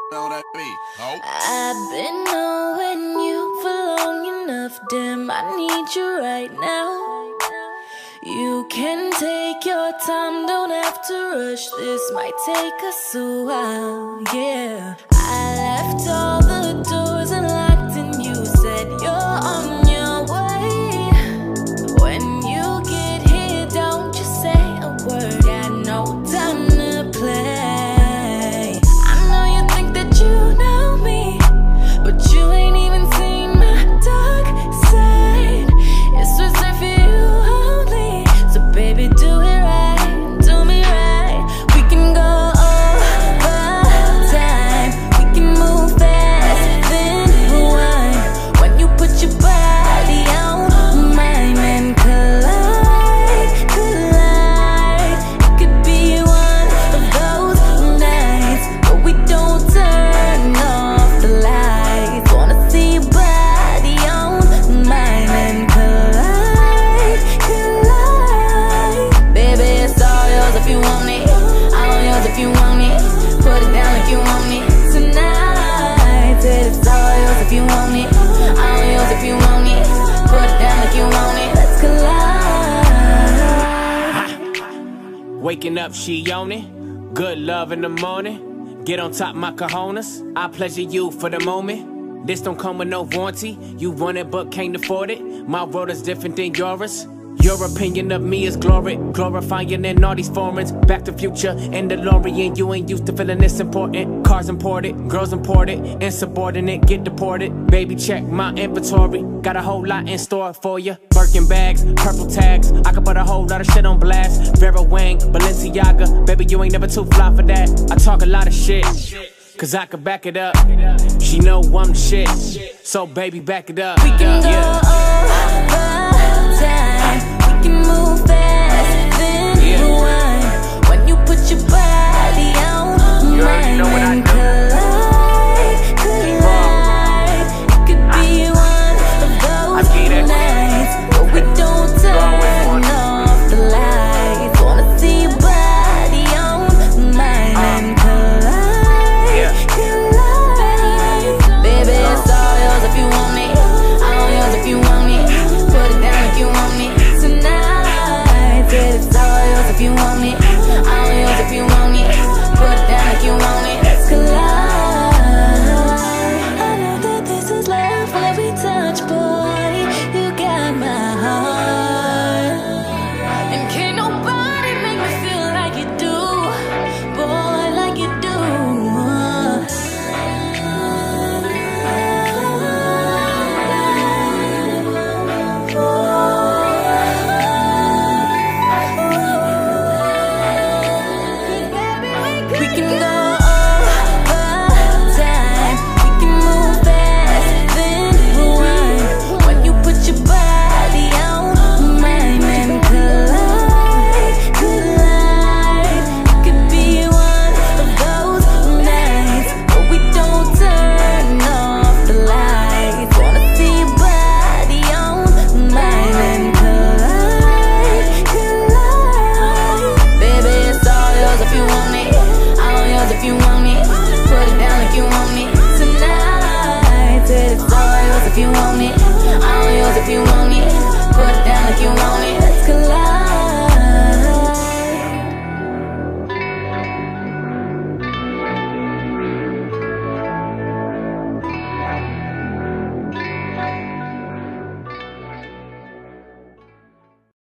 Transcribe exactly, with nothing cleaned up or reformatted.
I've been knowing you for long enough, damn, I need you right now. You can take your time, don't have to rush, this might take us a while, yeah. I left all the doors unlocked and you said you're on your way. When you get here, don't just say a word, got no time to play. I know you think that you know me, but you ain't even seen my dark side. It's reserved for you only, so baby do it right, do me right. We can go over time, we can move fast, then rewind. When you put your body on mine and collide, collide. It could be one of those nights, but we don't turn off the lights. Wanna see your body on mine and collide, collide. Baby, it's all yours if you want it, all yours if you want it. Put it down if you want it tonight. Said it's all yours if you want it, all yours if you want it. Put it down if you want it, let's collide. Waking up, she on it. Good love in the morning. Get on top, my cojones. I pleasure you for the moment. This don't come with no warranty. You want it but can't afford it. My world is different than yours. Your opinion of me is glory, glorifying in all these foreigns. Back to Future and DeLorean. You ain't used to feeling this important. Cars imported, girls imported, insubordinate, get deported. Baby, check my inventory. Got a whole lot in store for you. Birkin bags, purple tags. I could put a whole lot of shit on blast. Vera Wang, Balenciaga. Baby, you ain't never too fly for that. I talk a lot of shit, cause I could back it up. She know I'm the shit, so baby, back it up. We can go over time, we can move fast, then rewind. When you put your body on mine and collide, collide. It could be one of those nights, but we don't turn off the lights. Wanna see your body on mine and collide, collide. Baby, it's all yours if you want it, all yours if you want it. Put it down if you want it tonight. Said it's all yours if you want it, all yours if you want it. Put it down if you want it, let's collide. I know that this is love every touch, boy, you got my heart. And can't nobody make me feel like you do, boy, like you do. We can go over time, we can move fast, then rewind. When you put your body on mine and collide, collide. It could be one of those nights, but we don't turn off the lights. Wanna see your body on mine and collide, collide. Baby, it's all yours if you want it, all yours if you want it. Put it down if you want it tonight. Said it's all yours if you want it,